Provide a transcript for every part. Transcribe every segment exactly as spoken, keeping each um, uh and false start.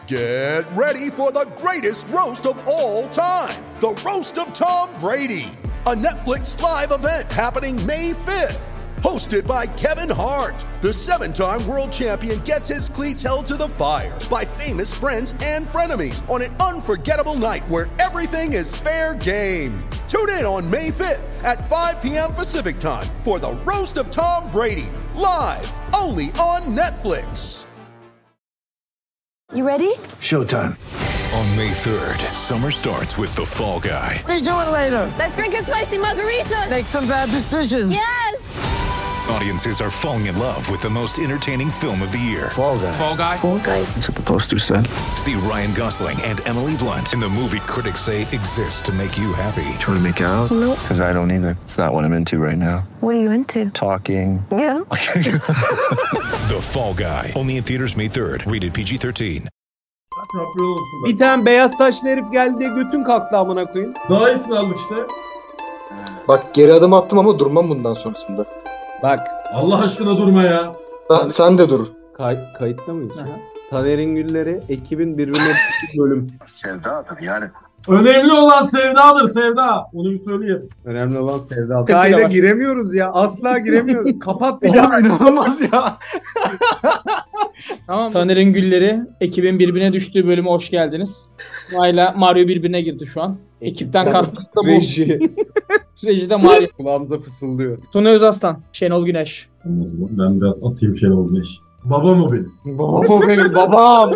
Get ready for the greatest roast of all time, the Roast of Tom Brady, a Netflix live event happening May fifth. Hosted by Kevin Hart, the seven-time world champion gets his cleats held to the fire by famous friends and frenemies on an unforgettable night where everything is fair game. Tune in on May fifth at five p.m. Pacific time for the Roast of Tom Brady, live only on Netflix. You ready? Showtime. On May third, summer starts with The Fall Guy. Let's do it later. Let's drink a spicy margarita. Make some bad decisions. Yes! Audiences are falling in love with the most entertaining film of the year. Fall Guy. Fall Guy? Fall Guy. That's what the poster said. See Ryan Gosling and Emily Blunt in the movie critics say exists to make you happy. Trying to make it out? Nope. Because I don't either. It's not what I'm into right now. What are you into? Talking. Yeah. The Fall Guy. Only in theaters May third. Rated P G thirteen. Bir tane beyaz saçlı herif geldi diye götün kalktı amına koyayım. Daha iyisini aldık işte. Bak geri adım attım ama durmam bundan sonrasında. Bak. Allah aşkına durma ya. Sen, sen de dur. Kay kayıtta mıyız? Taner'in Gülleri ekibin birbirine bölüm. Sevdadır yani. Önemli olan sevdadır sevda. Onu bir söyleyeyim. Önemli olan sevda. Kayda giremiyoruz ya. Asla giremiyoruz. Kapat ya. Ya inanılmaz ya. Tamam. Taner'in Gülleri ekibin birbirine düştüğü bölüme hoş geldiniz. Mayla Mario birbirine girdi şu an. Ekipten kastım da bu. Reji. Rejide Mario. Kulağımıza fısıldıyor. Tuna Özaslan, Şenol Güneş. Ben biraz atayım şey olmuş. Babam o benim. Babam benim babam.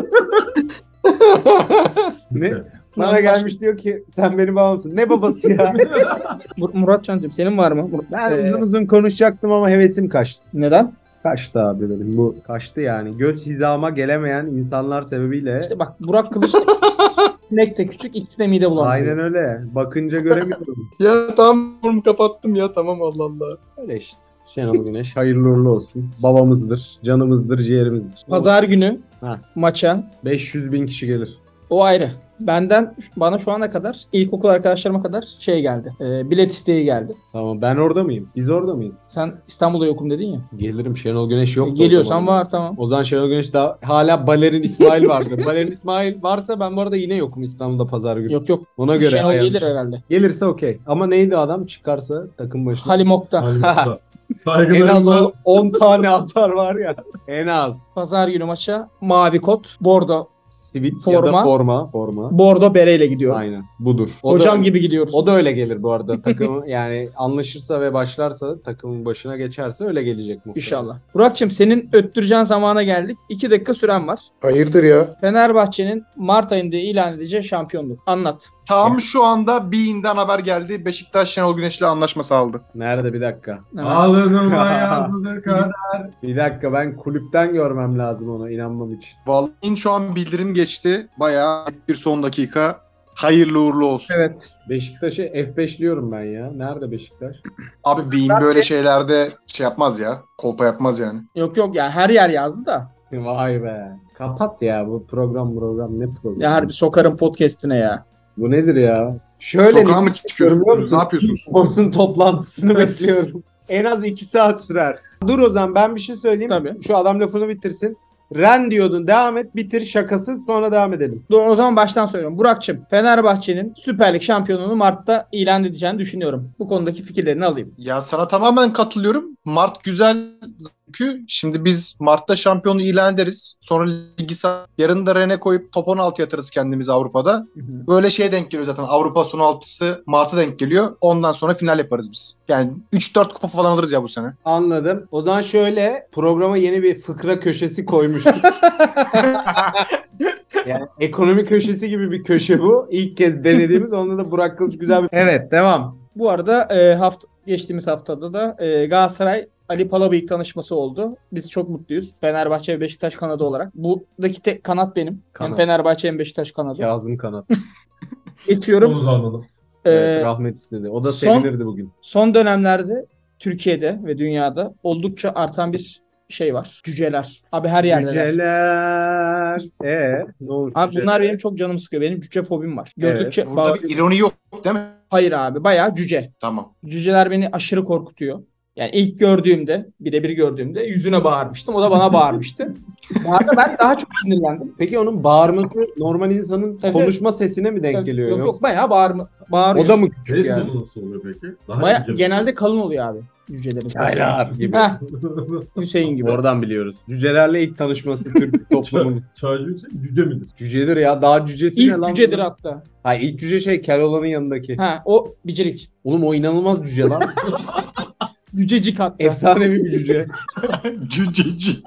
Ne? Bana gelmiş diyor ki sen benim babamsın. Ne babası ya? Mur- Murat Can'cığım senin var mı? Ben Ee, uzun uzun konuşacaktım ama hevesim kaçtı. Neden? Kaçtı abi benim. Bu kaçtı yani. Göz hizama gelemeyen insanlar sebebiyle. İşte bak Burak Kılıç sinek de küçük, ikisi de mide bulanıyor. Aynen öyle. Bakınca göremiyorum. Ya tamam bunu kapattım ya tamam Allah Allah. Öyle işte. Şenol Güneş hayırlı uğurlu olsun. Babamızdır, canımızdır, ciğerimizdir. Pazar günü Ha. maça beş yüz bin kişi gelir. o ayrı. Benden bana şu ana kadar ilkokul arkadaşlarıma kadar şey geldi. E, bilet isteği geldi. Tamam ben orada mıyım? Biz orada mıyız? Sen İstanbul'da yokum dedin ya. Gelirim. Şenol Güneş yok. E, geliyorsan var tamam. O zaman Şenol Güneş daha hala Balerin İsmail vardır. Balerin İsmail varsa ben bu arada yine yokum İstanbul'da pazar günü. Yok yok. Ona göre Şenol ayarlayacağım. gelir herhalde. Gelirse okey. Ama neydi adam çıkarsa takım başına. Halim Okta. En az Saygılarımla. on tane atar var ya. En az. Pazar günü maça mavi kot, bordo, Sivit ya da Forma. forma. Forma. bordo bereyle gidiyorum. Aynen. Budur. O Hocam da, gibi gidiyoruz. O da öyle gelir bu arada. Takım yani anlaşırsa ve başlarsa takımın başına geçerse öyle gelecek muhtemelen. İnşallah. Burak'cığım senin öttüreceğin zamana geldik. iki dakika süren var. Hayırdır ya? Fenerbahçe'nin Mart ayında ilan edeceği şampiyonluk. Anlat. Tam şu anda Bean'den haber geldi. Beşiktaş Şenol Güneş'le anlaşma sağladı. Nerede bir dakika. Hemen. Alınıma yazdığı kadar. Bir dakika ben kulüpten görmem lazım ona inanmam için. Vallahi şu an bildirim geçti. Bayağı bir son dakika. Hayırlı uğurlu olsun. Evet. Beşiktaş'ı F beşliyorum ben ya. Nerede Beşiktaş? Abi Bean böyle şeylerde şey yapmaz ya. Kolpa yapmaz yani. Yok yok ya her yer yazdı da. Vay be. Kapat ya bu program program ne program? Ya harbi sokarım podcast'ine ya. Bu nedir ya? Şöyle Sokağa mı çıkıyorsunuz? Ne yapıyorsunuz? Basın toplantısını bekliyorum. En az iki saat sürer. Dur o zaman ben bir şey söyleyeyim. Tabii. Şu adam lafını bitirsin. Ren diyordun devam et bitir şakasız sonra devam edelim. Dur o zaman baştan söylüyorum. Burak'cığım Fenerbahçe'nin Süper Lig şampiyonluğunu Mart'ta ilan edeceğini düşünüyorum. Bu konudaki fikirlerini alayım. Ya sana tamamen katılıyorum. Mart güzel çünkü şimdi biz Mart'ta şampiyonu ilan ederiz. Sonra ligi sa- yarın da Ren'e koyup top on altı yatırız kendimizi Avrupa'da. Böyle şeye denk geliyor zaten. Avrupa son altısı Mart'a denk geliyor. Ondan sonra final yaparız biz. Yani üç dört kupa falan alırız ya bu sene. Anladım. O zaman şöyle programa yeni bir fıkra köşesi koymuştuk. Yani ekonomi köşesi gibi bir köşe bu. İlk kez denediğimiz. Onda da Burak Kılıç güzel bir... Evet devam. Bu arada e, hafta geçtiğimiz haftada da e, Galatasaray Ali Palabıyık tanışması oldu. Biz çok mutluyuz. Fenerbahçe ve Beşiktaş kanadı olarak. Buradaki tek kanat benim. Kanat. Hem Fenerbahçe hem Beşiktaş kanadı. Kazım Kanat. Geçiyorum. Onu anladım. E, Evet, rahmet istedi. O da son- sevinirdi bugün. son dönemlerde Türkiye'de ve dünyada oldukça artan bir şey var. Cüceler. Abi her yerde. Cüceler. Ee, ne olmuş? Abi cüceler? bunlar benim çok canımı sıkıyor. Benim cüce fobim var. Gördükçe Burada Ba- bir ironi yok değil mi? hayır abi bayağı cüce. Tamam. Cüceler beni aşırı korkutuyor. Yani ilk gördüğümde, birebir gördüğümde yüzüne bağırmıştım. O da bana bağırmıştı. Bağırdı, ben daha çok sinirlendim. Peki onun bağırması normal insanın Evet. konuşma sesine mi denk Yok geliyor? yok, yoksa? bayağı bağırma, bağırıyor. O da mı küçük Neyse yani? nasıl oluyor peki? Daha Baya, ince mi? genelde kalın oluyor abi. Cücelerin sesi. Çaylar gibi. Heh, Hüseyin gibi. Oradan biliyoruz. Cücelerle ilk tanışması Türk toplumunun. Çaycı yüksek cüce midir? Cücedir ya. Daha cücesi ne İlk lan? cücedir hatta. Hayır, ilk cüce şey Keloğlan'ın yanındaki. Ha, o bicirik. Oğlum o inanılmaz cüce lan. Cücecik hatta. Efsanevi bir cüce. Cüceci.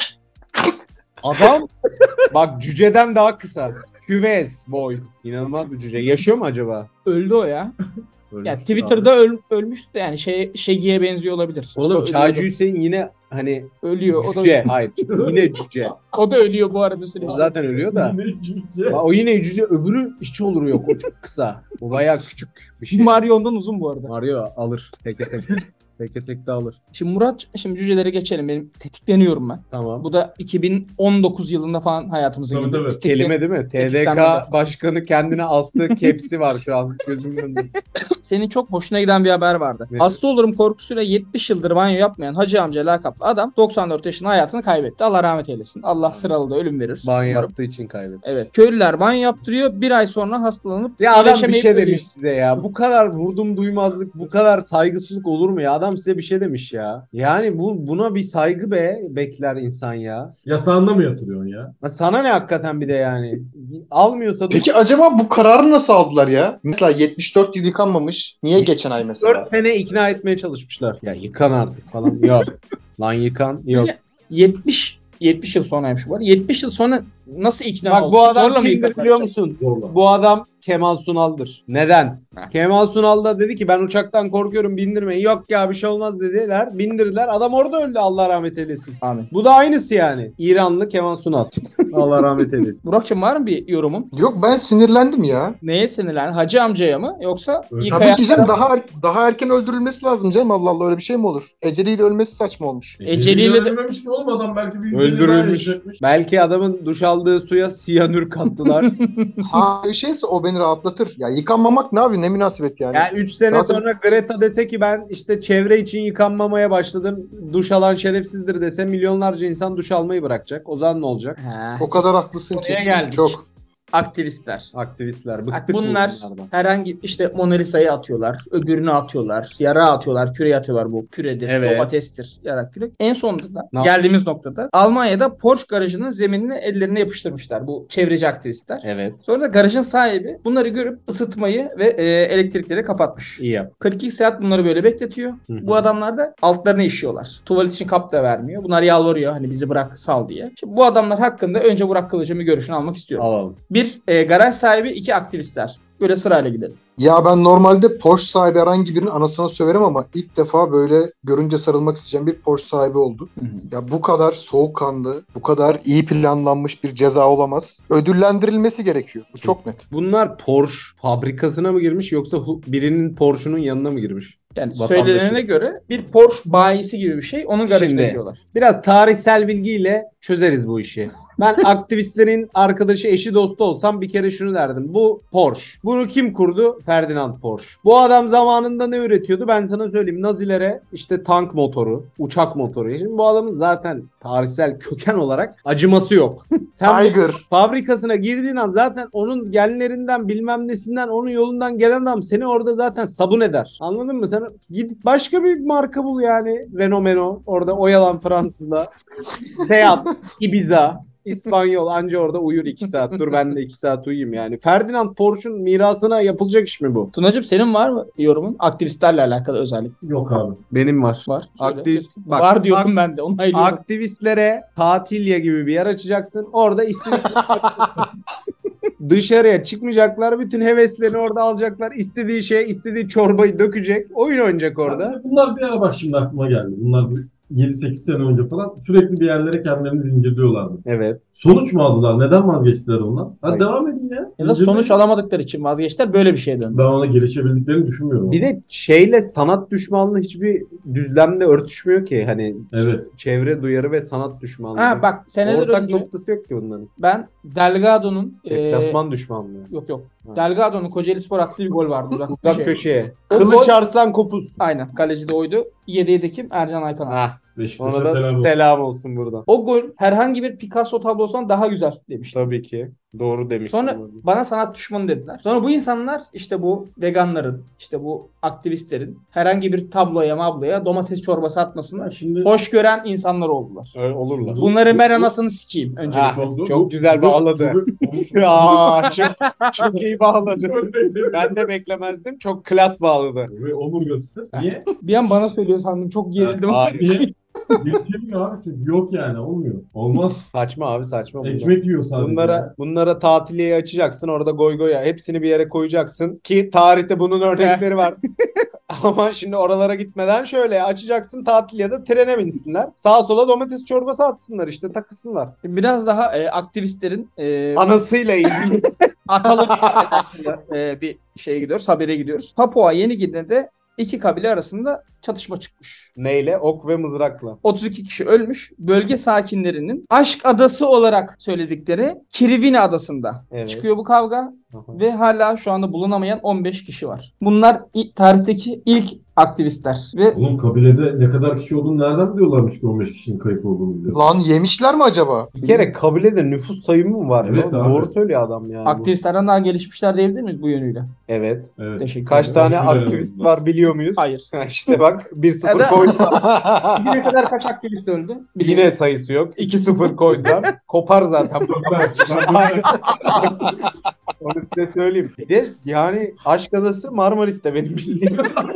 Adam bak cüceden daha kısa. Küvez boy. İnanılmaz bir cüce. Yaşıyor mu acaba? Öldü o ya. Ölmüş Ya abi. Twitter'da öl, ölmüştü de yani şey Şegi'ye benziyor olabilir. O Oğlum da Çaycı ölüyordu. Hüseyin yine hani Ölüyor. O da, cüce. Hayır. Yine cüce. o da ölüyor bu arada sürekli. O zaten ölüyor da. Ne cüce? Ha, o yine cüce. Öbürü hiç olur yok. O çok kısa. O bayağı küçük bir şey. Marion'dan uzun bu arada. Mario alır. Teke tek. Teke tek de alır. Şimdi Murat, şimdi cücelere geçelim. Benim tetikleniyorum ben. Tamam. Bu da iki bin on dokuz yılında falan hayatımıza Tabii, girdi. tabii. Tetiklen- Kelime değil mi? T D K Tetiklenmedi. başkanı kendine astığı kepsi var şu an gözümün önünde. Senin çok hoşuna giden bir haber vardı. Nedir? Hasta olurum korkusuyla yetmiş yıldır banyo yapmayan Hacı amca lakaplı adam doksan dört yaşında hayatını kaybetti. Allah rahmet eylesin. Allah sıralı da ölüm verir. Banyo Umarım. yaptığı için kaybetti. Evet. Köylüler banyo yaptırıyor. Bir ay sonra hastalanıp Ya adam bir iyileşemeyip şey ölüyor. demiş size ya. Bu kadar vurdum duymazlık, bu kadar saygısızlık olur mu ya? Adam size bir şey demiş ya. Yani bu buna bir saygı be bekler insan ya. Yatağında mı yatırıyorsun ya? Ha, sana ne hakikaten bir de yani. Almıyorsa Peki acaba bu kararı nasıl aldılar ya? Mesela yetmiş dört yıl yıkanmamış. Niye geçen ay mesela? dört sene ikna etmeye çalışmışlar. Ya yıkan artık falan. Yok. Lan yıkan. Yok. yetmiş yetmiş yıl sonraymış bu var. yetmiş yıl sonra nasıl ikna Bak oldu? bu adam Zorla mı kimdir yıkatacak? biliyor musun? Zorla. Bu adam Kemal Sunal'dır. Neden? Heh. Kemal Sunal da dedi ki ben uçaktan korkuyorum bindirmeyin. Yok ya bir şey olmaz dediler. Bindirdiler. Adam orada öldü Allah rahmet eylesin. Amin. Bu da aynısı yani. İranlı Kemal Sunal. Allah rahmet eylesin. Burak'cığım var mı bir yorumun? Yok ben sinirlendim ya. Neye sinirlendin? Hacı amcaya mı? Yoksa Tabii ilk Tabii hayat- ki canım daha er- daha erken öldürülmesi lazım canım. Allah Allah öyle bir şey mi olur? Eceliyle ölmesi saçma olmuş. Eceliyle de- Öldürülmemiş ki oğlum adam belki bir Öldürülmüş. Belki adamın duş aldığı suya siyanür kattılar. Ha bir şeyse o beni rahatlatır. Ya yıkanmamak ne abi ne münasebet yani. Yani üç sene Zaten- sonra Greta dese ki ben işte çevre için yıkanmamaya başladım. Duş alan şerefsizdir dese milyonlarca insan duş almayı bırakacak. O zaman ne olacak? Ha. O kadar haklısın ki. Oraya geldik. Çok. Aktivistler. Aktivistler. Bak Bıktık bunlar bunlardan. herhangi işte Mona Lisa'yı atıyorlar, öbürünü atıyorlar, yara atıyorlar, küre atıyorlar bu küredir, Evet. domatestir, yara küre. En sonunda da Ne geldiğimiz noktada Almanya'da Porsche garajının zeminini ellerine yapıştırmışlar bu çevreci aktivistler. Evet. Sonra da garajın sahibi bunları görüp ısıtmayı ve e, elektrikleri kapatmış. İyi yap. kırk iki saat bunları böyle bekletiyor. Hı hı. Bu adamlar da altlarına işiyorlar. Tuvalet için kap da vermiyor. Bunlar yalvarıyor hani bizi bırak sal diye. Şimdi bu adamlar hakkında önce Burak Kılıç'ın bir görüşünü almak istiyorum. Alalım. Bir e, garaj sahibi, iki aktivistler. Böyle sırayla gidelim. Ya ben normalde Porsche sahibi herhangi birinin anasına söverim ama ilk defa böyle görünce sarılmak isteyeceğim bir Porsche sahibi oldu. Ya bu kadar soğukkanlı, bu kadar iyi planlanmış bir ceza olamaz. Ödüllendirilmesi gerekiyor. Bu çok net. Bunlar Porsche fabrikasına mı girmiş yoksa hu- birinin Porsche'unun yanına mı girmiş? Yani Vatandaşı. söylenene göre bir Porsche bayisi gibi bir şey. Onun garajına Şimdi- gidiyorlar. Biraz tarihsel bilgiyle çözeriz bu işi. Ben aktivistlerin arkadaşı, eşi, dostu olsam bir kere şunu derdim. Bu Porsche. Bunu kim kurdu? Ferdinand Porsche. Bu adam zamanında ne üretiyordu? Ben sana söyleyeyim. Nazilere işte tank motoru, uçak motoru. Şimdi bu adamın zaten tarihsel köken olarak acıması yok. Sen bu Tiger. fabrikasına girdiğin an zaten onun genlerinden bilmem nesinden onun yolundan gelen adam seni orada zaten sabun eder. Anladın mı? Sen git başka bir marka bul yani. Renault Meno. Orada oyalan Fransız'da. Seat, Ibiza. İspanyol anca orada uyur iki saat. Dur ben de iki saat uyuyayım yani. Ferdinand Porsche'un mirasına yapılacak iş mi bu? Tunacığım senin var mı yorumun? Aktivistlerle alakalı özellikle. Yok abi. Benim var. Var. Söyle. Aktivist, bak, var diyorum ak- ben de. Onaylıyorum. Aktivistlere tatilya gibi bir yer açacaksın. Orada istedikleri dışarıya çıkmayacaklar. Bütün heveslerini orada alacaklar. İstediği şey, istediği çorbayı dökecek. Oyun oynayacak orada. Abi bunlar bir ara bak şimdi aklıma geldi. Bunlar bir yedi sekiz sene önce falan sürekli bir yerlere kendilerini zincirliyorlardı. Evet. Sonuç mu aldılar? Neden vazgeçtiler ondan? Hadi devam edin ya. Ya da sonuç alamadıkları için vazgeçtiler. Böyle bir şeye döndü. Ben ona gelişebildiklerini düşünmüyorum. Bir de şeyle sanat düşmanlığı hiçbir düzlemle örtüşmüyor ki. Hani Evet. çevre duyarı ve sanat düşmanlığı. Ha bak seneler Ortak önce noktası yok ki bunların. ben Delgado'nun e, Deplasman düşmanlığı. yok yok. Ha. Delgado'nun Kocaeli Spor attığı bir gol vardı. Uzak, Uzak köşeye. köşeye. O Kılıç gol- Arslan Kopuz. Aynen. Kaleci de oydu. Yediği de kim? Ercan Aykan abi. Ha. Beşiktaş'a Ona da selam olsun. selam olsun buradan. O gol herhangi bir Picasso tablosundan daha güzel demiştim. Tabii ki. Doğru demişsin. Sonra bana sanat düşmanı dediler. Sonra bu insanlar işte bu veganların, işte bu aktivistlerin herhangi bir tabloya mabloya domates çorbası atmasını Şimdi hoş gören insanlar oldular. Öyle olurlar. Bunları ben anasını sikeyim önce. Ha, oldu. çok Bu- güzel bu- bağladı. bu- Aa, çok, çok iyi bağladı. Ben de beklemezdim. Çok klas bağladı. Ve omurgası. Niye? Bir an bana söylüyor sandım. Çok gerildim. Abi, Niye? Bilmiyor abi. Çünkü yok yani. Olmuyor. Olmaz. saçma abi saçma. bunlar. Ekmek yiyor sadece. Bunlara bunlara tatiliye açacaksın. Orada goy goya hepsini bir yere koyacaksın ki tarihte bunun örnekleri var. Ama şimdi oralara gitmeden şöyle açacaksın tatil ya da trene binsinler. Sağa sola domates çorbası atsınlar işte takılsınlar. Biraz daha e, aktivistlerin e, Anasıyla ilgili. atalı e, bir şeye gidiyoruz. Habere gidiyoruz. Papua Yeni Gine'de iki kabile arasında çatışma çıkmış. Neyle? Ok ve mızrakla. otuz iki kişi ölmüş. Bölge sakinlerinin aşk adası olarak söyledikleri Kirivini adasında Evet. çıkıyor bu kavga. Aha. Ve hala şu anda bulunamayan on beş kişi var. Bunlar i- tarihteki ilk aktivistler. Ve Oğlum kabilede ne kadar kişi olduğunu nereden biliyorlarmış ki on beş kişinin kayıp olduğunu biliyor. Lan yemişler mi acaba? Bir kere kabilede nüfus sayımı mı var? Evet ya? abi. Doğru söylüyor adam yani. aktivistlerden daha gelişmişler diyebilir miyiz bu yönüyle? Evet. Evet. Teşekkür Kaç ederim. tane Güzel aktivist oldu. var biliyor muyuz? Hayır. İşte bak bir sıfır Evet. koydu. Bugüne kadar kaç aktivist öldü? Yine sayısı yok. iki sıfır koydular. Kopar zaten. Ben- ben- Onu size söyleyeyim. Bir de yani Aşk Adası Marmaris'te benim bildiğim.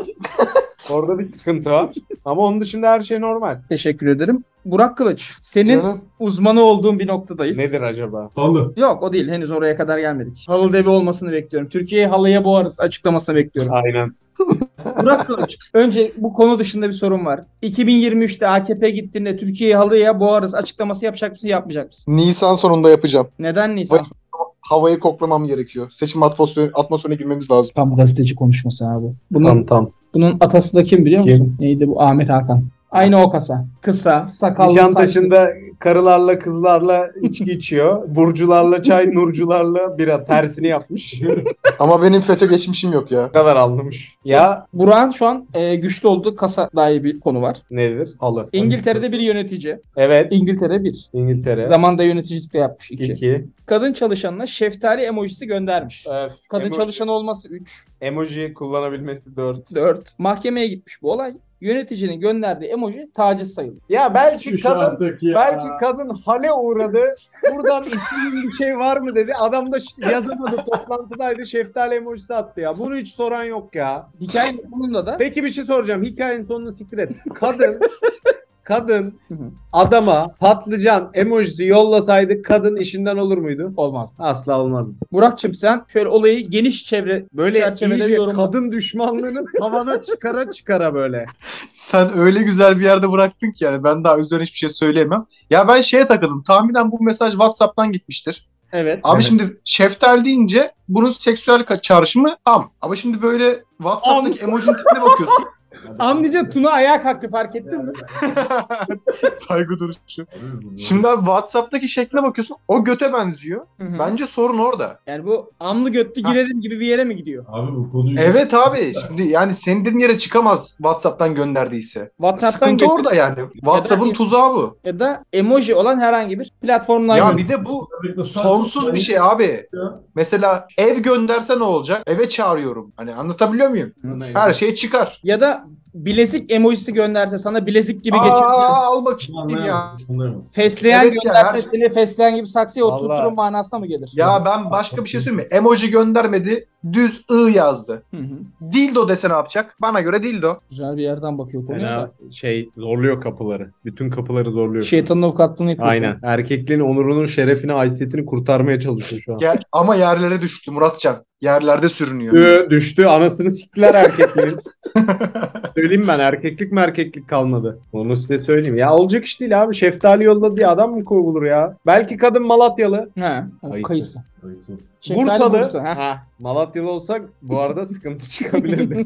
Orada bir sıkıntı var. Ama onun dışında her şey normal. Teşekkür ederim. Burak Kılıç, senin Canım. uzmanı olduğun bir noktadayız. Nedir acaba? Halı. Yok o değil. Henüz oraya kadar gelmedik. Halı devi olmasını bekliyorum. Türkiye'yi halıya boğarız açıklamasını bekliyorum. Aynen. Burak Kılıç, önce bu konu dışında bir sorun var. iki bin yirmi üçte A K P gittiğinde Türkiye'yi halıya boğarız açıklaması yapacak mısın, yapmayacak mısın? Nisan sonunda yapacağım. Neden Nisan? Havayı koklamam gerekiyor. Seçim atmosferi, atmosferine girmemiz lazım. Tam gazeteci konuşması abi. Bunun, Tam tam. bunun atası da kim biliyor Kim? musun? Neydi bu? Ahmet Hakan. Aynı o kasa. Kısa, sakallı, saçlı. Nişantaşı'nda karılarla kızlarla içki içiyor. Burcularla çay, nurcularla bira tersini yapmış. Ama benim FETÖ geçmişim yok ya. Ne kadar anlamış. Ya Burak'ın şu an e, güçlü olduğu kasa dair bir konu var. nedir? Halı. İngiltere'de bir yönetici. Evet. İngiltere bir. İngiltere. Zamanda yöneticilik de yapmış iki. iki. Kadın çalışanına şeftali emojisi göndermiş. Öf, Kadın emoji- çalışan olması üç. Emoji kullanabilmesi dört. dört. Mahkemeye gitmiş bu olay. Yöneticinin gönderdiği emoji taciz sayılır. Ya belki Şu kadın artık ya. belki kadın hale uğradı. Buradan istediğin bir şey var mı dedi. Adam da ş- yazamadı, toplantıdaydı. Şeftali emojisi attı ya. Bunu hiç soran yok ya. Hikayenin sonunda da Peki bir şey soracağım. Hikayenin sonunu siktir et. Kadın kadın Hı hı. adama patlıcan emojisi yollasaydı kadın işinden olur muydu? olmaz. Asla olmazdı. Burak'cığım sen şöyle olayı geniş çevre Böyle çerçevede bir iyice yorum. kadın düşmanlığını tavana çıkara çıkara böyle. Sen öyle güzel bir yerde bıraktın ki yani ben daha üzerine hiçbir şey söyleyemem. Ya ben şeye takıldım. Tahminen bu mesaj WhatsApp'tan gitmiştir. Evet. Abi Evet. şimdi şeftal deyince bunun seksüel ka- çağrışımı am. Ama şimdi böyle WhatsApp'taki emojinin tipine bakıyorsun. Anlayınca Tuna ayağa kalktı, fark ettin mi? Saygı duruşu. Şimdi abi WhatsApp'taki şekline bakıyorsun. O göte benziyor. Hı hı. Bence sorun orada. Yani bu amlı götlü girerim gibi bir yere mi gidiyor? Abi bu konuyu... Evet abi. Şimdi yani senin dediğin yere çıkamaz WhatsApp'tan gönderdiyse. WhatsApp'tan Sıkıntı götür- orada yani. WhatsApp'ın Ya da- tuzağı bu. ya da emoji olan herhangi bir platformdan Ya gönder. bir de bu sonsuz bir şey abi. Mesela ev gönderse ne olacak? Eve çağırıyorum. Hani anlatabiliyor muyum? Her şey çıkar. Ya da bilezik emojisi gönderse sana bilezik gibi Aa, geçiyor. al bakayım ya. Fesleğen Evet ya, gönderse her- seni fesleğen gibi saksıya Vallahi. oturturum manasına mı gelir? Ya ben başka bir şey söyleyeyim mi? Emoji göndermedi. Düz ı yazdı. Hı hı. Dildo dese ne yapacak? Bana göre dildo. Güzel bir yerden bakıyor konuya Fena da. şey zorluyor kapıları. Bütün kapıları zorluyor. Şeytanın avukatlığını yapıyor. Aynen. Erkekliğin onurunun, şerefini, haysiyetini kurtarmaya çalışıyor şu an. Gel, ama yerlere düştü Muratcan. Yerlerde sürünüyor. Düştü, düştü. Anasını siktiler erkekliğin. Söyleyeyim ben, erkeklik mi erkeklik kalmadı. Onu size söyleyeyim. Ya olacak iş değil abi. Şeftali yolladı diye adam mı kovulur ya? Belki kadın Malatyalı. He. Kayısı. Kayısı. Kayısı. Şeftali Bursalı. Bursa, ha. Ha, Malatyalı olsak bu arada sıkıntı çıkabilirdi.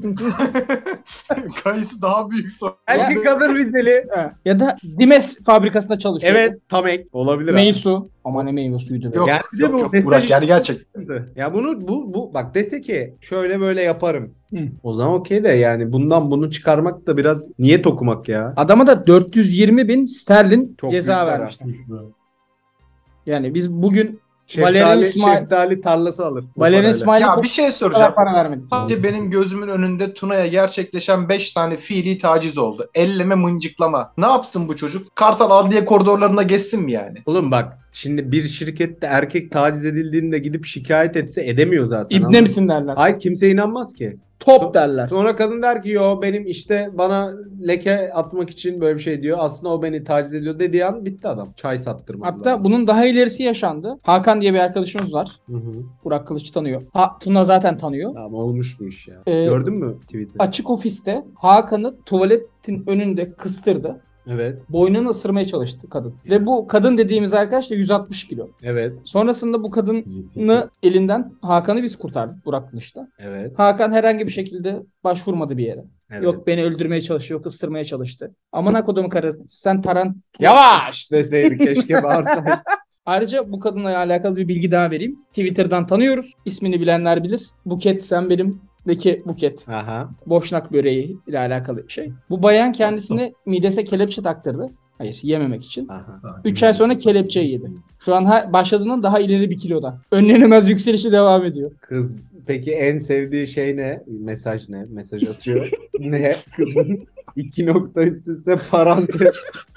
Kayısı daha büyük sorun. Belki kadın Rizeli. He. Ya da Dimes fabrikasında çalışıyor. Evet, tam ek olabilir. abi. Meysu. Ama ne meyvesuydu be. Yok Yani bir de yok bu yok mesaj- Burak yani gerçek. Ya bunu bu bu bak dese ki şöyle böyle yaparım. Hı. O zaman okey de yani bundan bunu çıkarmak da biraz niyet okumak ya. Adama da dört yüz yirmi bin sterlin Çok ceza büyük para. vermişler. Düşme. Yani biz bugün Valerian Şeftali, İsmail şeftali tarlası alır. bu Valerian parayla. İsmail'e Ya çok bir şey kadar soracağım. para vermedik. Sadece benim gözümün önünde Tuna'ya gerçekleşen beş tane fiili taciz oldu. Elleme, mıncıklama. Ne yapsın bu çocuk? Kartal Adliye koridorlarına geçsin mi yani? Oğlum bak şimdi bir şirkette erkek taciz edildiğinde gidip şikayet etse edemiyor zaten. İbne anladın mı? misin derler. Ay kimse inanmaz ki. Top derler. Sonra kadın der ki yo benim işte bana leke atmak için böyle bir şey diyor. Aslında o beni taciz ediyor dediği an bitti adam. Çay sattırmadı. Hatta bunun daha ilerisi yaşandı. Hakan diye bir arkadaşımız var. Hı hı. Burak Kılıç tanıyor. Ha, Tuna zaten tanıyor. Tamam olmuş bu iş ya. Ee, Gördün mü tweet'i? Açık ofiste Hakan'ı tuvaletin önünde kıstırdı. Evet. Boynunu ısırmaya çalıştı kadın. Ve bu kadın dediğimiz arkadaş da yüz altmış kilo. Evet. Sonrasında bu kadını elinden Hakan'ı biz kurtardık Burak Kılıç'ta. Evet. Hakan herhangi bir şekilde başvurmadı bir yere. Evet. Yok beni öldürmeye çalışıyor, yok ısırmaya çalıştı. Amına kodumu karısı. Sen taran... Yavaş deseydi keşke bağırsaydı. Ayrıca bu kadınla alakalı bir bilgi daha vereyim. Twitter'dan tanıyoruz. İsmini bilenler bilir. Buket sen benimdeki Buket. Aha. Boşnak böreği ile alakalı bir şey. Bu bayan kendisine midese kelepçe taktırdı. Hayır yememek için. Aha. üç ay sonra kelepçeyi yedi. Şu an ha- başladığından daha ileri bir kiloda. Önlenemez yükselişi devam ediyor. Kız peki en sevdiği şey ne? Mesaj ne? Mesaj atıyor. Ne? Kızın iki nokta üst üste parantez.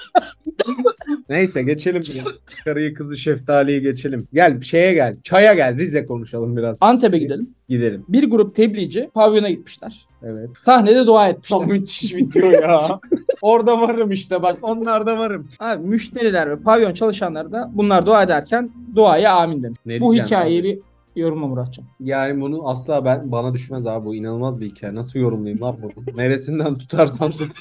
Neyse geçelim. Karıyı kızı şeftaliyi geçelim. Gel şeye gel. Çaya gel. Rize konuşalım biraz. Antep'e gidelim. Gidelim. Bir grup tebliğci pavyona gitmişler. Evet. Sahnede dua etmişler. Müthiş video ya. Orada varım işte bak. Onlarda varım. Abi müşteriler ve pavyon çalışanlar da bunlar dua ederken duaya amin demiş. Ne Bu diyeceğim hikayeyi abi? bir yorumla Muratcan. Yani bunu asla ben bana düşmez abi. Bu inanılmaz bir hikaye. Nasıl yorumlayayım lan bunu? Neresinden tutarsan tut.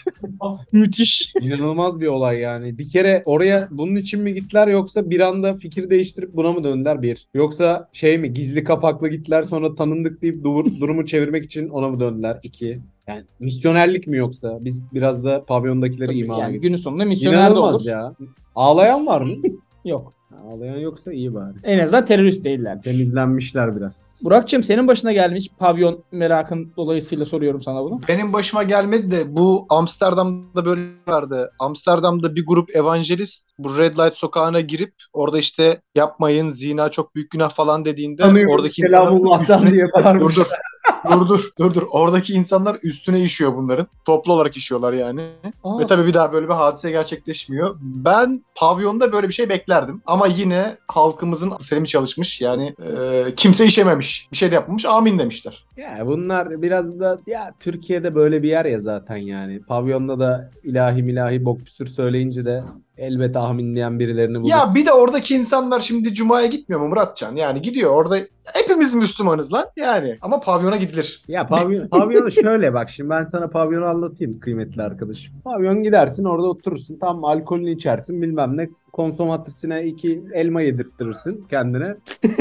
Müthiş. İnanılmaz bir olay yani. Bir kere oraya bunun için mi gittiler yoksa bir anda fikir değiştirip buna mı döndüler bir? Yoksa şey mi gizli kapaklı gittiler sonra tanındık deyip dur- durumu çevirmek için ona mı döndüler? İki. Yani misyonerlik mi yoksa? Biz biraz da pavyondakileri Tabii imana yani yani, günün sonunda misyoner de İnanılmaz olur. ya. Ağlayan var mı? Yok. Ağlayan yoksa iyi bari. En azından terörist değiller. Temizlenmişler biraz. Burak'cığım senin başına gelmiş pavyon merakın dolayısıyla soruyorum sana bunu. Benim başıma gelmedi de bu Amsterdam'da böyle vardı. Amsterdam'da bir grup evangelist bu Red Light sokağına girip orada işte yapmayın zina çok büyük günah falan dediğinde Tanıyoruz, oradaki insanlar Selamullah'tan üstüne... diye Dur bağırmış. dur. dur dur dur dur. Oradaki insanlar üstüne işiyor bunların. Toplu olarak işiyorlar yani. Aa, Ve tabii bir daha böyle bir hadise gerçekleşmiyor. Ben pavyonda böyle bir şey beklerdim. Ama yine halkımızın selimi çalışmış. Yani e, kimse işememiş. Bir şey de yapmamış. Amin demişler. Ya bunlar biraz da ya Türkiye'de böyle bir yer ya zaten yani. Pavyonda da ilahi milahi bok püsür söyleyince de elbet amin birilerini bulur. Ya bir de oradaki insanlar şimdi Cuma'ya gitmiyor mu Muratcan? Yani gidiyor orada hepimiz Müslümanız lan yani. Ama pavyona gidilir. Ya pavyon, pavyonu şöyle bak şimdi ben sana pavyonu anlatayım kıymetli arkadaşım. Pavyon gidersin orada oturursun tam alkolünü içersin bilmem ne konsomatrisine iki elma yedirttirirsin kendine.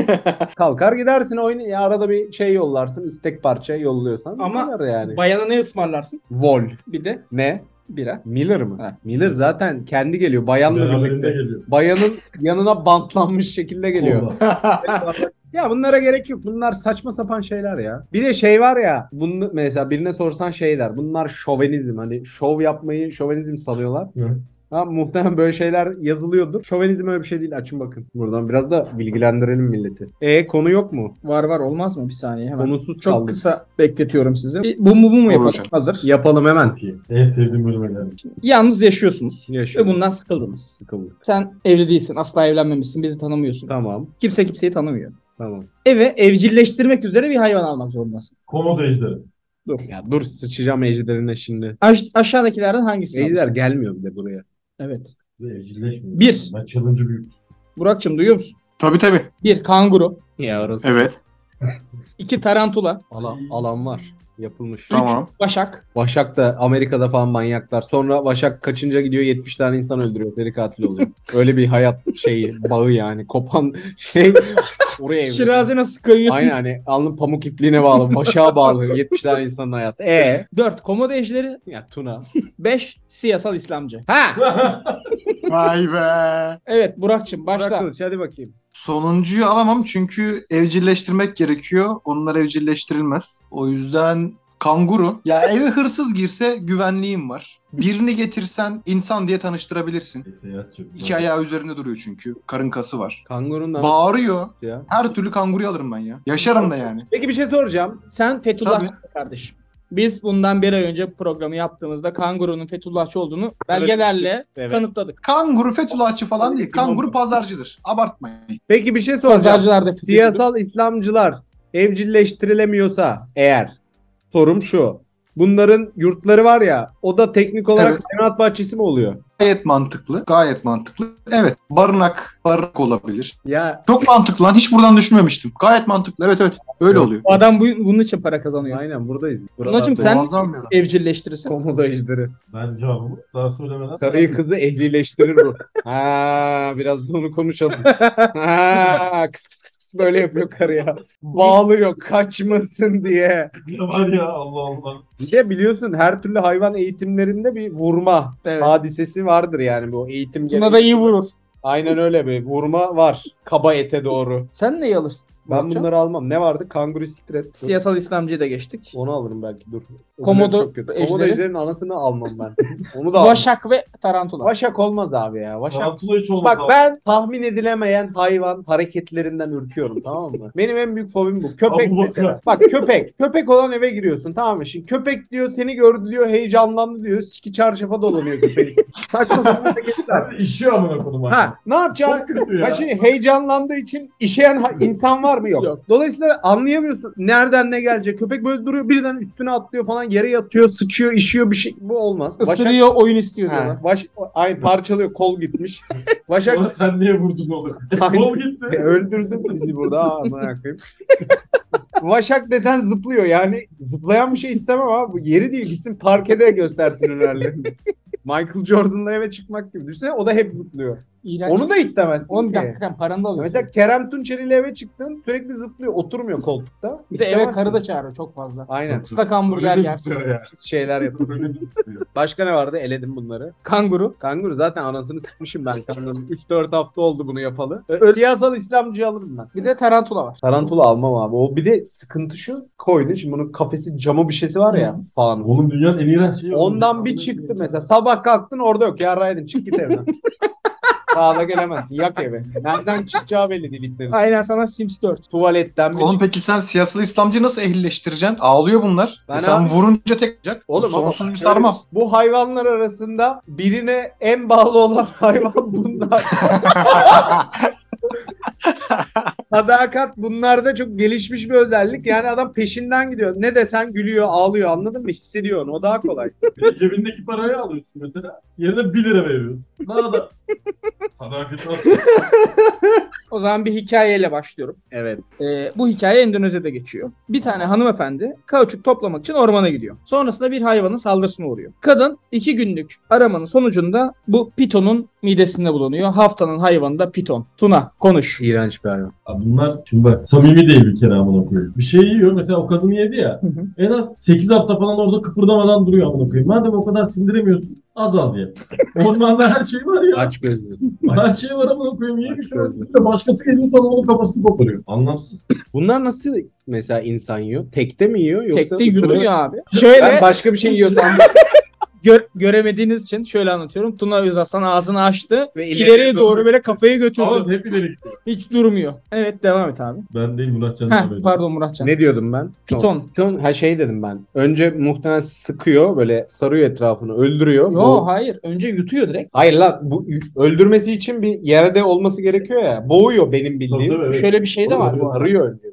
Kalkar gidersin oyunu ya arada bir şey yollarsın istek parça yolluyorsan. Ama bu kadar yani. bayana ne ısmarlarsın? Vol. Bir de Ne? bira. Miller mı? Ha. Miller zaten kendi geliyor bayanla Beraberinde birlikte. geliyor. Bayanın yanına bantlanmış şekilde geliyor. Kola. Ya bunlara gerek yok. Bunlar saçma sapan şeyler ya. Bir de şey var ya. Bunu mesela birine sorsan şey der. Bunlar şovenizm. Hani şov yapmayı şovenizm sanıyorlar. Hı. Ha, muhtemelen böyle şeyler yazılıyordur. Şovenizm öyle bir şey değil. Açın bakın. Buradan biraz da bilgilendirelim milleti. E konu yok mu? Var var olmaz mı? Bir saniye hemen. Konusuz Çok kaldık. kısa bekletiyorum sizi. Bir bu mu bu mu Olur yapalım? hocam. Hazır. Yapalım hemen. En sevdiğim bölüme geldik. Yalnız yaşıyorsunuz. Yaşıyorum. Ve bundan sıkıldınız. Sıkıldık. Sen evli değilsin. Asla evlenmemişsin. Bizi tanımıyorsun. Tamam. Kimse kimseyi tanımıyor. Tamam. Eve evcilleştirmek üzere bir hayvan almak zorundasın. Komodo ejderi. Dur. Ya dur sıçacağım ejderine şimdi. Aş- aşağıdakilerden hangisini Ejder alırsın? gelmiyor bir de buraya. Evet. Ve evcilleşmiyor. Bir. Ben challenge'ı büyük. Burak'cığım duyuyor musun? Tabii tabii. Bir kanguru. Ya orası. Evet. İki tarantula. Alan, alan var. Yapılmış. Tamam. Başak. Vaşak da Amerika'da falan manyaklar. Sonra Vaşak kaçınca gidiyor yetmiş tane insan öldürüyor. Seri katil oluyor. Öyle bir hayat şeyi, bağı yani. Kopan şey oraya evleniyor. Şirazi nasıl kayıyor? Aynen hani alnın pamuk ipliğine bağlı. Başağa bağlı. yetmiş tane insanın hayatı. E dört. Komodo ejderi. Ya Tuna. beş. Siyasal İslamcı. Ha! Vay be. Evet Burak'cığım başla. Burak Kılıç hadi bakayım. Sonuncuyu alamam çünkü evcilleştirmek gerekiyor. Onlar evcilleştirilmez. O yüzden kanguru. Ya eve hırsız girse güvenliğim var. Birini getirsen insan diye tanıştırabilirsin. İki ayağı üzerinde duruyor çünkü. Karın kası var. Kangurunun da Bağırıyor. ya. Her türlü kanguruyu alırım ben ya. Yaşarım da yani. Peki bir şey soracağım. Sen Fethullahçı Tabii. kardeşim. Biz bundan bir ay önce programı yaptığımızda kangurunun Fethullahçı olduğunu belgelerle Evet. kanıtladık. Kanguru Fethullahçı falan değil. Kanguru pazarcıdır. Abartmayın. Peki bir şey soracağım. Pazarcılar da Siyasal İslamcılar evcilleştirilemiyorsa eğer sorum şu. Bunların yurtları var ya o da teknik olarak Evet. hayvanat bahçesi mi oluyor? Gayet mantıklı. Gayet mantıklı. Evet. Barınak. Barınak olabilir. Ya Çok mantıklı lan. Hiç buradan düşünmemiştim. Gayet mantıklı. Evet evet. Öyle oluyor. Bu adam bu, bunun için para kazanıyor. aynen buradayız. Tunacığım sen Muazzam bir adam. evcilleştirirsin. Komodo ejderi. Ben cevabımı daha söylemeden. Karıyı kızı ehlileştirir bu. Ha biraz da onu konuşalım. Ha kıs kıs kıs kıs böyle yapıyor karıya. Bağlıyor kaçmasın diye. Var ya Allah Allah. Bir de biliyorsun her türlü hayvan eğitimlerinde bir vurma Evet. hadisesi vardır yani bu eğitim. Tuna da iyi vurur. Aynen öyle bir vurma var. Kaba ete doğru. Sen neyi alırsın? Ben Burak'cığım? bunları almam. Ne vardı? Kanguru sikret. Siyasal İslamcı'yı da geçtik. Onu alırım belki dur. Komodo Öbürleri çok kötü. Komodo ejderi. ejderinin anasını almam ben. Onu da almam. Vaşak ve tarantula. Vaşak olmaz abi ya. Vaşak. Tarantula hiç olmaz. Bak ben tahmin edilemeyen hayvan hareketlerinden ürküyorum tamam mı? Benim en büyük fobim bu. Köpek Abu mesela. Bakar. Bak köpek. Köpek olan eve giriyorsun tamam mı? Şimdi köpek diyor seni gördü diyor heyecanlandı diyor. Siki çarşafa dolanıyor köpek. Saçma sapan hareketler. İşiyor amına kodum. Ha ne yapacaksın? Çok kötü ya. Ha şimdi heyecanlandığı için işeyen ha- insan var mı? Yok. Yok. Dolayısıyla anlayamıyorsun. Nereden ne gelecek? Köpek böyle duruyor birden üstüne atlıyor falan yere yatıyor, sıçıyor, işiyor bir şey. Bu olmaz. Isırıyor oyun istiyor Ha, diyorlar. baş, aynı parçalıyor kol gitmiş. Başak Ulan sen niye vurdun onu? Aynen. Kol gitti. öldürdün bizi burada. Aa, amına koyayım. Vaşak desen zıplıyor yani zıplayan bir şey istemem abi. Bu yeri değil gitsin parkede göstersin hünerlerini. Michael Jordan'la eve çıkmak gibi. Düşünsene o da hep zıplıyor. İğrenç. Onu da istemezsin Oğlum bir ki. dakika paranı da alıyorsun. Mesela Kerem Tunçeri ile eve çıktın sürekli zıplıyor. Oturmuyor koltukta. Bir de eve İstemezsin. karı da çağırıyor çok fazla. Aynen. Islak hamburger Öyle yer. tutuyor ya. Pis şeyler yapıyor. Öyle tutuyor. Başka ne vardı? Eledim bunları. Kanguru. Kanguru zaten anasını sıkmışım ben kangurunun. üç dört hafta oldu bunu yapalı. Ö- Siyasal İslamcı alırım ben. Bir de tarantula var. Tarantula almam abi. O bir de sıkıntı şu koydu. Şimdi bunun kafesi camı bir şeysi var ya falan. Oğlum dünyanın en iğrenç şeyi. Ondan bir çıktı mesela. Sabah kalktın orada yok. Yarraydın çık git evden. Daha da gelemezsin. Yak evi. Nereden çıkacağı belli değil itlerin. Aynen sana Sims dört. Tuvaletten bir Oğlum çık- peki sen siyasal İslamcı nasıl ehlileştireceksin? Ağlıyor bunlar. Ben E sen abi- vurunca tek olacak. Oğlum ama sonsuz bir şöyle- sarmal. Bu hayvanlar arasında birine en bağlı olan hayvan bunlar. Sadakat bunlarda çok gelişmiş bir özellik. Yani adam peşinden gidiyor. Ne desen gülüyor, ağlıyor. Anladın mı? Hissediyor onu. O daha kolay. Bir de cebindeki parayı alıyorsun mesela. Yerine bir lira veriyorsun. Daha da. Sadakat al. O zaman bir hikayeyle başlıyorum. Evet. Ee, bu hikaye Endonezya'da geçiyor. Bir tane hanımefendi kauçuk toplamak için ormana gidiyor. Sonrasında bir hayvanın saldırısına uğruyor. Kadın iki günlük aramanın sonucunda bu pitonun midesinde bulunuyor. Haftanın hayvanı da piton. Tuna konuş. İğrenç bir hayvan. Abi bunlar şimdi bak samimi değil bir kere amına koyayım. Bir şey yiyor mesela o kadın yedi ya. Hı hı. En az sekiz hafta falan orada kıpırdamadan duruyor amına koyayım. Madem o kadar sindiremiyorsun az az ye. Ormanda her şey var ya. Aç gözlü. Her şey var amına koyayım. Yiyor Aç bir şey gözlü. var. Başkası geliyor sonra onun kafasını koparıyor. Anlamsız. Bunlar nasıl mesela insan yiyor? Tekte mi yiyor? Yoksa Tekte ısırıyor? yürüyor abi. Şöyle Ben başka bir şey yiyorsam gö- göremediğiniz için şöyle anlatıyorum. Tuna Özaslan ağzını açtı. Ve ileriye, ileriye doğru böyle kafayı götürdü. Ama hep ileri gitti. Hiç durmuyor. Evet devam et abi. Ben değil Muratcan. Heh, abi. pardon Muratcan. ne diyordum ben? Piton. Piton ha şey dedim ben. Önce muhtemelen sıkıyor böyle sarıyor etrafını öldürüyor. Yo Bu- hayır. Önce yutuyor direkt. Hayır lan bu öldürmesi için bir yerde olması gerekiyor ya. Boğuyor benim bildiğim. Tabii, tabii, evet. Şöyle bir şey de var bu arada. Sarıyor önce.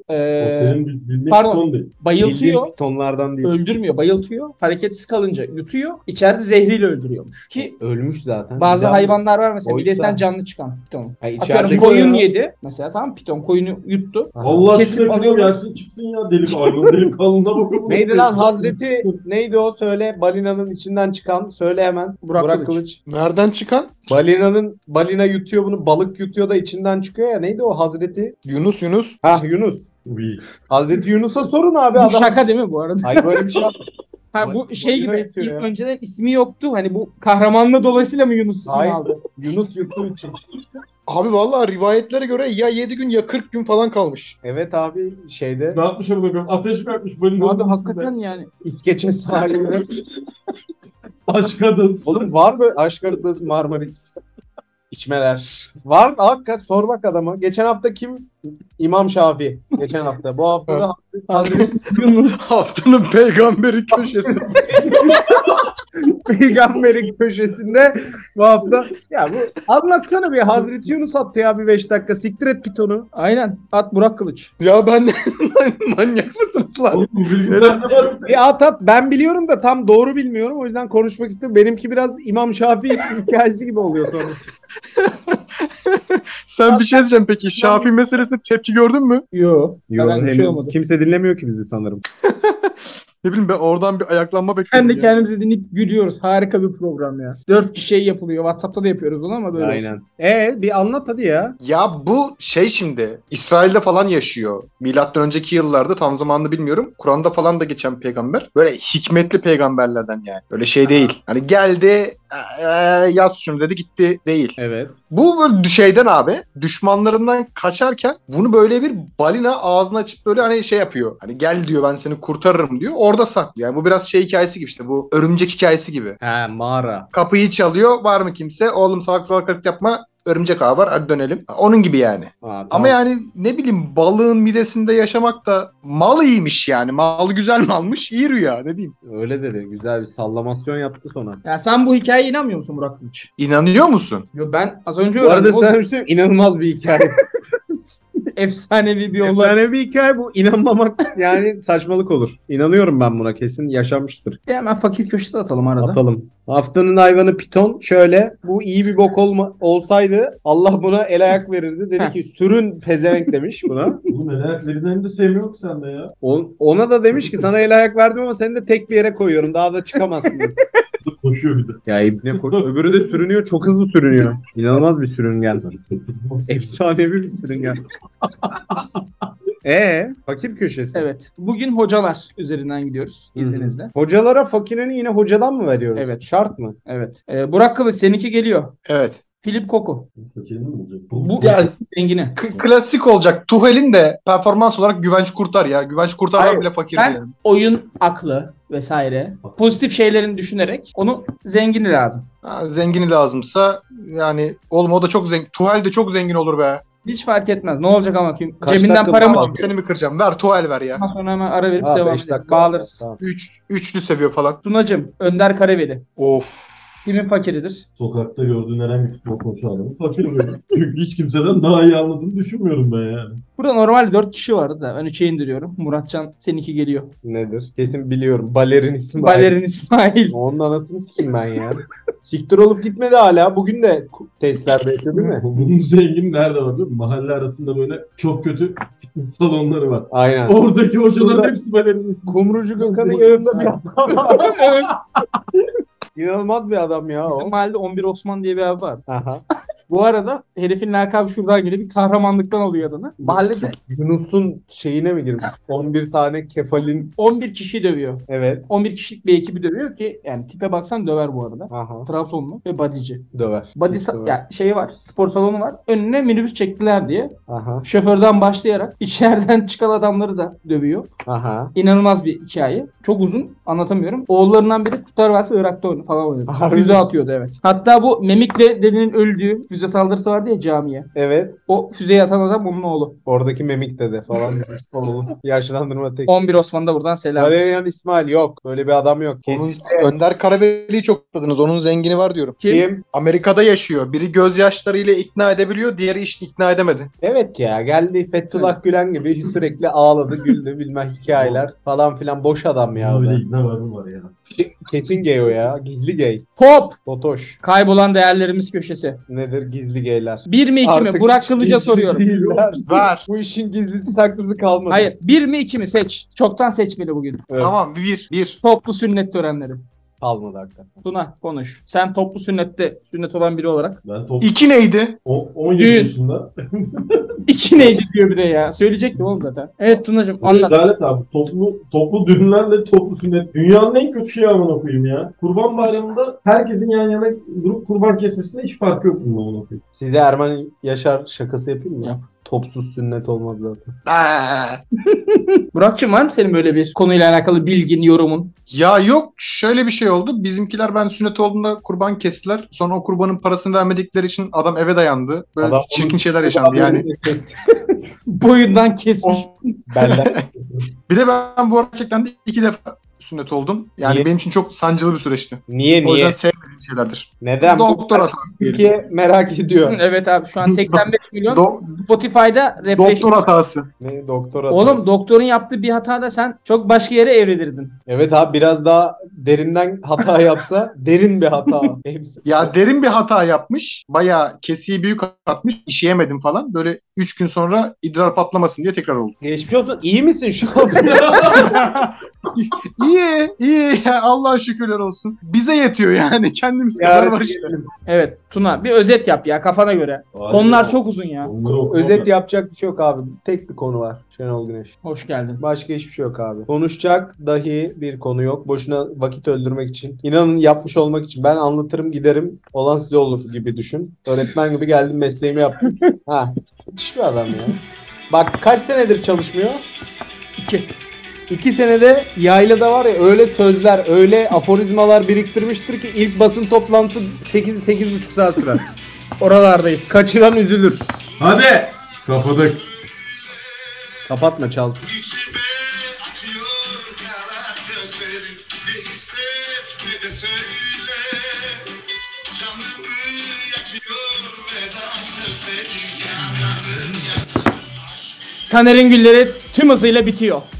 Ee, senin bildiğin pardon. piton değil. bayıltıyor. Bildiğin pitonlardan değil. Öldürmüyor, bayıltıyor. Hareketsiz kalınca yutuyor. İçeride zehriyle öldürüyormuş. Ki Ölmüş zaten. bazı Can- hayvanlar var mesela Oysa- midesinden canlı çıkan piton. Ha, Atıyorum içerideki koyun ya. yedi. Mesela tamam piton koyunu yuttu. Allah Kesip aşkına alıyor. alıyor. Gelsin çıksın ya delik ayrılın delik kalınına bakın. Neydi lan Hazreti neydi o söyle balinanın içinden çıkan söyle hemen Burak Burak, Kılıç. Kılıç. Nereden çıkan? Balinanın balina yutuyor bunu balık yutuyor da içinden çıkıyor ya neydi o Hazreti? Yunus Yunus. Ha Yunus. Uy. Hazreti Yunus'a sorun abi Bu adam. şaka değil mi bu arada? Ay böyle bir şey yap- Ha bu Bal- şey balina gibi yutuyor ilk ya. önceden ismi yoktu. Hani bu kahramanlığı dolayısıyla mı Yunus ismini Hayır. aldı? Yunus yuttuğu için. Abi vallahi rivayetlere göre ya yedi gün ya kırk gün falan kalmış. Evet abi şeyde Ne yapmış amına koyayım? Ateş mi yakmış balina? Abi hakikaten yani. İskeç'in sahilinde. Aşk adamsın. Oğlum var böyle aşk arıtası Marmaris. İçmeler. Var hakikaten sor bak adama. Geçen hafta kim? İmam Şafii. Geçen hafta. Bu hafta da Hazreti Yunus. Haftanın peygamberi köşesi. Peygamberin köşesinde bu hafta. Ya bu anlatsana bir Hazreti Yunus attı ya bir beş dakika. Siktir et pitonu. Aynen. At Burak Kılıç. Ya ben de manyak mısınız lan? Oğlum bu bilgisayarda var. Bir at at. Ben biliyorum da tam doğru bilmiyorum. O yüzden konuşmak istiyorum. Benimki biraz İmam Şafii hikayesi gibi oluyor sonra. Sen bir şey diyeceğim peki. Şafii meselesinde tepki gördün mü? Yo. Yok, Herhangi bir şey olmadı. kimse dinlemiyor ki bizi sanırım. Ne bileyim ben oradan bir ayaklanma Ben bekliyorum. de ya. kendimizi dinleyip gülüyoruz. Harika bir program ya. Dört kişi şey yapılıyor. WhatsApp'ta da yapıyoruz onu ama böyle olsun. Aynen. E bir anlat hadi ya. Ya bu şey şimdi İsrail'de falan yaşıyor. Milattan önceki yıllarda tam zamanını bilmiyorum. Kur'an'da falan da geçen peygamber. Böyle hikmetli peygamberlerden yani. Öyle şey değil. Hani geldi e, yaz şunu dedi gitti değil. Evet. Bu böyle şeyden abi düşmanlarından kaçarken bunu böyle bir balina ağzını açıp böyle hani şey yapıyor. Hani gel diyor ben seni kurtarırım diyor. Orada saklıyor. Yani bu biraz şey hikayesi gibi işte bu örümcek hikayesi gibi. He mağara. Kapıyı çalıyor var mı kimse? Oğlum salak salak hareket yapma. Örümcek ağı var hadi dönelim. Onun gibi yani. Ha, tamam. Ama yani ne bileyim balığın midesinde yaşamak da mal iyiymiş yani. Mal güzel malmış. İyi rüya ne diyeyim. Öyle dedi. Güzel bir sallamasyon yaptı sonra. Ya sen bu hikayeye inanmıyor musun Burak Kılıç? İnanıyor musun? Yo ben az önce Bu arada öğrendim. sana bir şey söyleyeyim, inanılmaz bir hikaye. Efsanevi bir olay. Efsane bir hikaye bu. İnanmamak yani saçmalık olur. İnanıyorum ben buna kesin yaşanmıştır. Ya hemen fakir köşesi atalım arada. Atalım. Haftanın hayvanı piton şöyle. Bu iyi bir bok olma, olsaydı Allah buna el ayak verirdi. Dedi ki sürün pezevenk demiş buna. Oğlum el ayaklerinden de sevmiyor ki sende ya. O- ona da demiş ki sana el ayak verdim ama seni de tek bir yere koyuyorum. Daha da çıkamazsın. Koşuyor bir de. Ya İbni koş. Öbürü de sürünüyor. Çok hızlı sürünüyor. İnanılmaz bir sürüngen. Efsanevi bir sürüngen. Eee fakir köşesi. Evet. Bugün hocalar üzerinden gidiyoruz izninizle. Hı hı. Hocalara fakirini yine hocadan mı veriyoruz? Evet. Şart mı? Evet. Ee, Burak Kılıç seninki geliyor. Evet. Philip Koku. Fakir mi olacak? Bu Yani zengini. k- klasik olacak. Tuhel'in de performans olarak Güvenç Kurtar ya. Güvenç Kurtar'dan Hayır, bile fakir ben- yani. Oyun aklı vesaire. Pozitif şeylerini düşünerek onu zengini lazım. Ha, zengini lazımsa yani oğlum o da çok zengin. Tuhel de çok zengin olur be. Hiç fark etmez. Ne olacak ama kim? Kaç Cebinden dakika para mı var? Tamam çıkıyor? seni mi kıracağım? Ver Tuhel ver ya. Ondan sonra hemen ara verip Ha, devam beş edelim. dakika. Bağlarız. Tamam. Üç, üçlü seviyor falan. Tunacım, Önder Karaveli. Of. Kimin fakiridir? Sokakta gördüğün herhangi bir futbol koçu adamı fakir böyle. Çünkü hiç kimseden daha iyi anladığını düşünmüyorum ben yani. Burada normal dört kişi vardı da ben üçe indiriyorum. Muratcan seninki geliyor. Nedir? Kesin biliyorum. Balerin ismi. Balerin İsmail. Onun anasını sikeyim ben ya. Siktir olup gitmedi hala. Bugün de ku- testlerde yapıyor değil mi? Bunun zengin nerede var biliyor musun? Mahalle arasında böyle çok kötü fitness salonları var. Aynen. Oradaki hocaların Şurada- hepsi balerin. Kumrucu Gökhan'ın yanında bir adam var. İnanılmaz bir adam ya Bizim o. mahallede on bir Osman diye bir abi var. Aha. Bu arada herifin lakabı şuradan geliyor. Bir kahramanlıktan alıyor adını. Mahallede Yunus'un şeyine mi girmiş? on bir tane kefalin. on bir kişi dövüyor. Evet. on bir kişilik bir ekibi dövüyor ki yani tipe baksan döver bu arada. Aha. Trabzonlu ve bodyci. Döver. Body Kesin sa- döver. yani şeyi var. Spor salonu var. Önüne minibüs çektiler diye. Aha. Şoförden başlayarak içeriden çıkan adamları da dövüyor. Aha. İnanılmaz bir hikaye. Çok uzun. Anlatamıyorum. Oğullarından biri Kurtlar Vadisi Irak'ta oynadı falan oynadı. Harbi Füze mi? atıyordu evet. Hatta bu Memik'le dedenin öldüğü füze saldırısı vardı ya camiye. Evet. O füzeyi atan adam onun oğlu. Oradaki Memik dede falan. Oğlum. Yaşlandırma tek. on bir Osman'da buradan selam. Arayan İsmail yok. Böyle bir adam yok. Onun, Kesin. Önder Karaveli'yi çok tadınız. Onun zengini var diyorum. Kim? Kim? Amerika'da yaşıyor. Biri gözyaşlarıyla ikna edebiliyor. Diğeri hiç ikna edemedi. Evet ya geldi Fethullah Gülen gibi sürekli ağladı güldü bilmem hikayeler falan filan boş adam ya. o da. Böyle ikna var mı var ya? Kesin gay o ya. Gizli gay. Top. Totoş. Kaybolan değerlerimiz köşesi. Nedir gizli gayler? Bir mi iki mi? Artık Burak hiç Kılıç'a gizli soruyorum. değiller. Var. Bu işin gizlisi saklısı kalmadı. Hayır. Bir mi iki mi? Seç. Çoktan seçmeli bugün. Evet. Tamam bir. Bir. Toplu sünnet törenleri. Kalmadı hakikaten. Tuna konuş. Sen toplu sünnette sünnet olan biri olarak. Ben top İki neydi? o- on yedi Düğün. yaşında. İki neydi diyor bir de ya. Söyleyecektim oğlum zaten. Evet Tunacığım anlat. Rezalet abi. Toplu, toplu düğünlerle toplu sünnet. Dünyanın en kötü şeyi amına koyayım ya. Kurban bayramında herkesin yan yana durup kurban kesmesinde hiç farkı yok bunun amına koyayım. Size Erman Yaşar şakası yapayım mı? Yap. Topsuz sünnet olmaz zaten. Aa. Burak'cığım var mı senin böyle bir konuyla alakalı bilgin, yorumun? Ya yok şöyle bir şey oldu. Bizimkiler ben sünnet olduğumda kurban kestiler. Sonra o kurbanın parasını vermedikleri için adam eve dayandı. Böyle Adam- çirkin şeyler yaşandı yani. Boyundan kesmiş. O- Benden. Bir de ben bu arada gerçekten de iki defa sünnet oldum. Yani Niye? benim için çok sancılı bir süreçti. Niye O yüzden niye? sevmediğim şeylerdir. Neden? Doktor hatası diyelim. Türkiye merak ediyor. Evet abi şu an seksen beş milyon Do- Spotify'da refresh. doktor hatası. Ne doktor hatası. Oğlum doktorun yaptığı bir hatada sen çok başka yere evrilirdin. Evet abi biraz daha derinden hata yapsa derin bir hata. Hepsi. Ya derin bir hata yapmış. Bayağı kesiği büyük atmış. İşeyemedim falan. Böyle üç gün sonra idrar patlamasın diye tekrar oldu. Geçmiş olsun. İyi misin şu an? iyi, iyi. Allah'a şükürler olsun. Bize yetiyor yani. Kendimiz kadar Yarın var işte. diyelim. Evet Tuna bir özet yap ya kafana göre. Vay Konular be. çok uzun ya. Onları okumam Özet ben. yapacak bir şey yok abi. Tek bir konu var. Şenol Güneş. Hoş geldin. Başka hiçbir şey yok abi. Konuşacak dahi bir konu yok. Boşuna vakit öldürmek için. İnanın yapmış olmak için. Ben anlatırım giderim. Olan size olur gibi düşün. Öğretmen gibi geldim mesleğimi yaptım. Ha. Müthiş bir adam ya. Bak kaç senedir çalışmıyor? İki. İki senede yaylada var ya öyle sözler, öyle aforizmalar biriktirmiştir ki ilk basın toplantısı sekiz sekiz buçuk saat sürer. Oralardayız. Kaçıran üzülür. Hadi. Kapadık. Kapatma çalsın. Taner'in gülleri tüm hızıyla bitiyor.